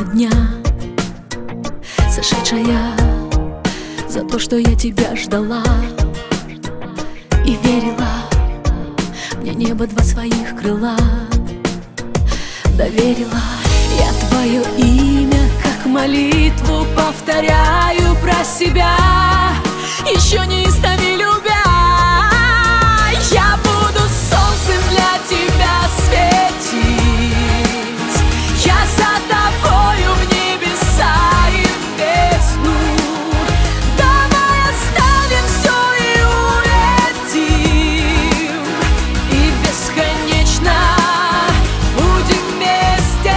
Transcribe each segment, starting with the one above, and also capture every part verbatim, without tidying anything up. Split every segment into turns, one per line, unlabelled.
полдня, сошедшая за то, что я тебя ждала и верила, мне небо два своих крыла доверила. Я твое имя, как молитву, повторяю про себя, еще неистово любя. Я буду солнцем для тебя светить, я за тобою в небеса и в бездну. Давай оставим все и улетим, и бесконечно будем вместе.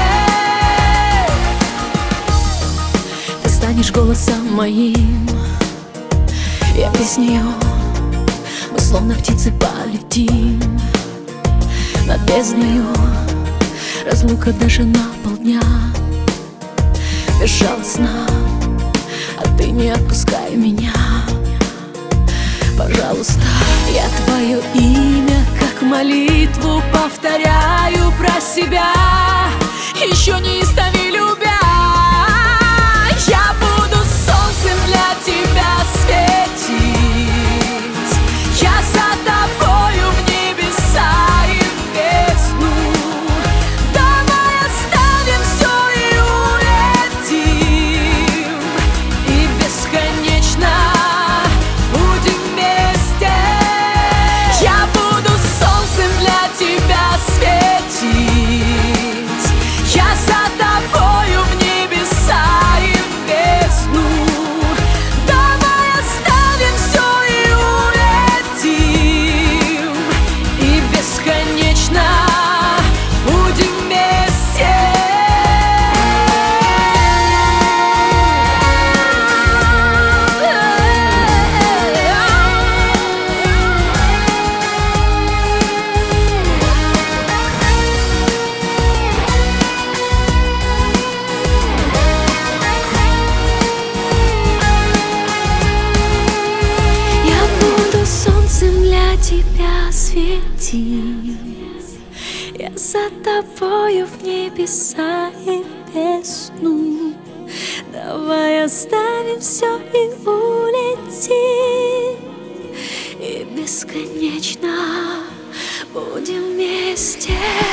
Ты станешь голосом моим, я песнею, мы словно птицы полетим над бездною. Разлука даже на полдня безжалостна, а ты не отпускай меня, пожалуйста. Я твое имя, как молитву, повторяю про себя, еще неистово любя. Я буду солнцем для тебя светить, я за тобою в небеса и в бездну. Давай оставим все и улетим, и бесконечно будем вместе. Я буду солнцем для тебя светить, я за тобою в небеса и в бездну. Давай оставим все и улетим, и бесконечно будем вместе. Я буду солнцем для тебя светить, я за тобою в небеса и в бездну. Давай оставим все и улетим, и бесконечно будем вместе.